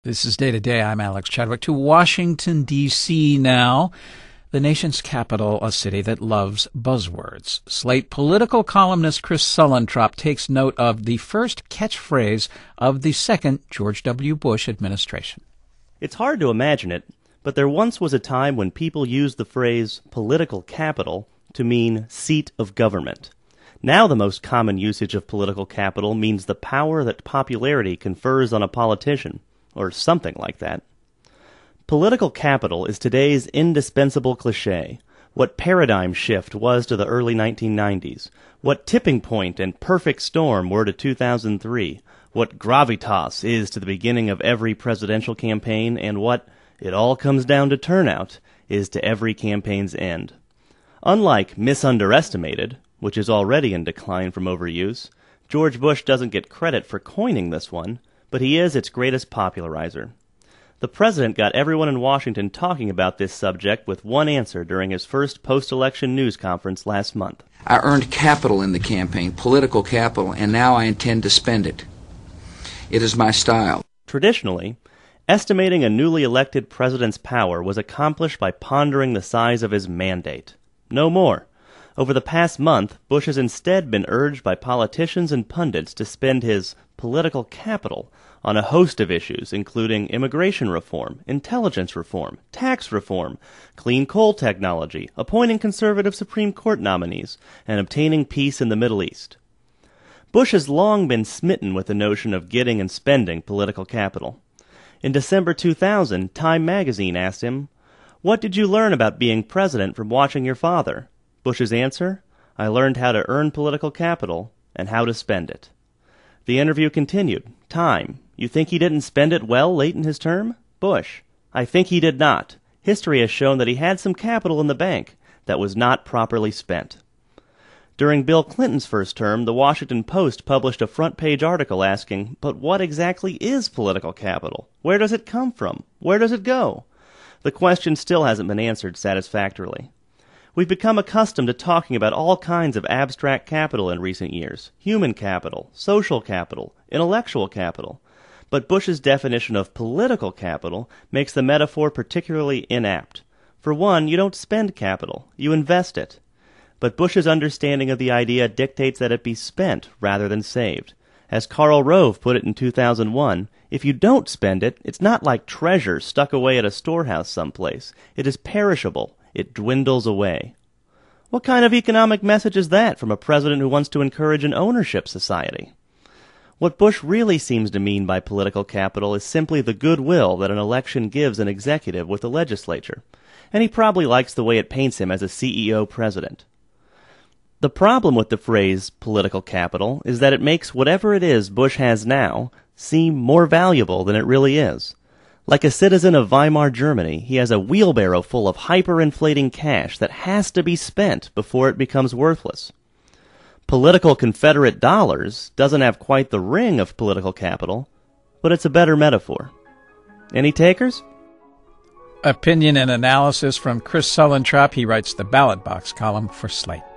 This is Day to Day. I'm Alex Chadwick. To Washington, D.C. now, the nation's capital, a city that loves buzzwords. Slate political columnist Chris Suellentrop takes note of the first catchphrase of the second George W. Bush administration. It's hard to imagine it, but there once was a time when people used the phrase political capital to mean seat of government. Now the most common usage of political capital means the power that popularity confers on a politician, or something like that. Political capital is today's indispensable cliché, what paradigm shift was to the early 1990s, what tipping point and perfect storm were to 2003, what gravitas is to the beginning of every presidential campaign, and what, it all comes down to turnout, is to every campaign's end. Unlike misunderestimated, which is already in decline from overuse, George Bush doesn't get credit for coining this one, but he is its greatest popularizer. The president got everyone in Washington talking about this subject with one answer during his first post-election news conference last month. I earned capital in the campaign, political capital, and now I intend to spend it. It is my style. Traditionally, estimating a newly elected president's power was accomplished by pondering the size of his mandate. No more. Over the past month, Bush has instead been urged by politicians and pundits to spend his political capital on a host of issues, including immigration reform, intelligence reform, tax reform, clean coal technology, appointing conservative Supreme Court nominees, and obtaining peace in the Middle East. Bush has long been smitten with the notion of getting and spending political capital. In December 2000, Time magazine asked him, "What did you learn about being president from watching your father?" Bush's answer, "I learned how to earn political capital and how to spend it." The interview continued. Time, "You think he didn't spend it well late in his term?" Bush, "I think he did not. History has shown that he had some capital in the bank that was not properly spent." During Bill Clinton's first term, the Washington Post published a front-page article asking, "But what exactly is political capital? Where does it come from? Where does it go?" The question still hasn't been answered satisfactorily. We've become accustomed to talking about all kinds of abstract capital in recent years: human capital, social capital, intellectual capital. But Bush's definition of political capital makes the metaphor particularly inapt. For one, you don't spend capital, you invest it. But Bush's understanding of the idea dictates that it be spent rather than saved. As Karl Rove put it in 2001, if you don't spend it, it's not like treasure stuck away at a storehouse someplace. It is perishable. It dwindles away. What kind of economic message is that from a president who wants to encourage an ownership society? What Bush really seems to mean by political capital is simply the goodwill that an election gives an executive with the legislature, and he probably likes the way it paints him as a CEO president. The problem with the phrase political capital is that it makes whatever it is Bush has now seem more valuable than it really is. Like a citizen of Weimar Germany, he has a wheelbarrow full of hyperinflating cash that has to be spent before it becomes worthless. Political Confederate dollars doesn't have quite the ring of political capital, but it's a better metaphor. Any takers? Opinion and analysis from Chris Suellentrop. He writes the Ballot Box column for Slate.